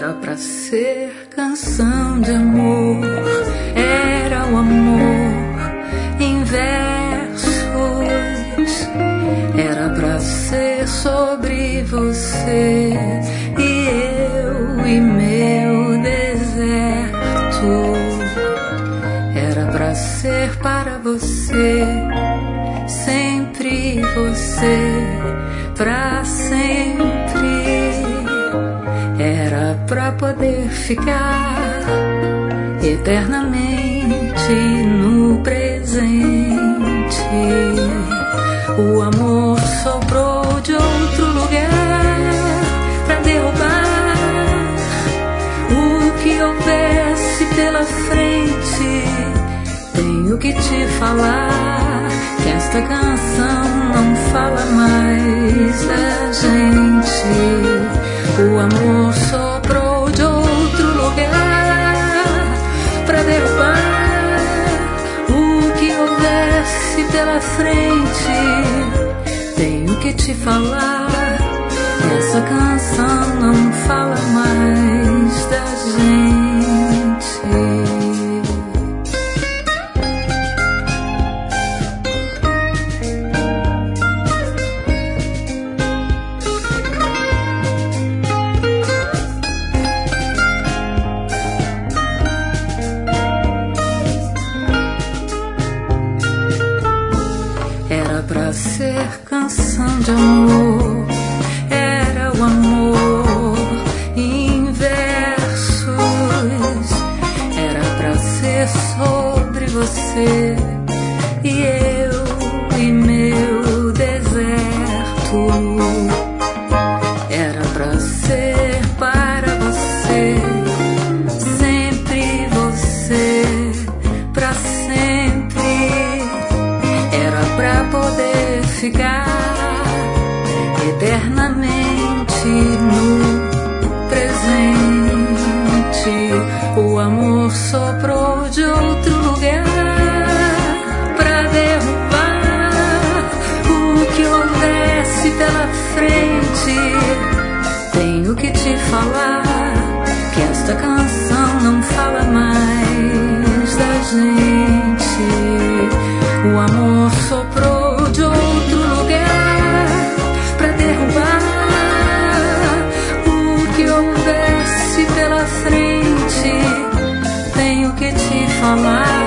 Era pra ser canção de amor, era o amor em versos. Era pra ser sobre você e eu e meu deserto. Era pra ser para você, sempre você, pra sempre. Era pra poder ficar eternamente no presente. O amor soprou de outro lugar pra derrubar o que houvesse pela frente. Tenho que te falar que esta canção não fala mais da gente. O amor soprou de outro lugar pra derrubar o que houvesse pela frente. Tenho que te falar que essa canção não fala mais da gente. Pra ser canção de amor, era o amor em versos. Era pra ser sobre você e eu e meu deserto. Era pra ser para você, sempre você, pra sempre. Era pra poder ficar eternamente no presente. O amor soprou de outro lugar pra derrubar o que houvesse pela frente. Tenho que te falar que esta canção não fala mais da gente. O amor soprou de outro lugar pra derrubar o que houvesse pela frente. Tenho que te falar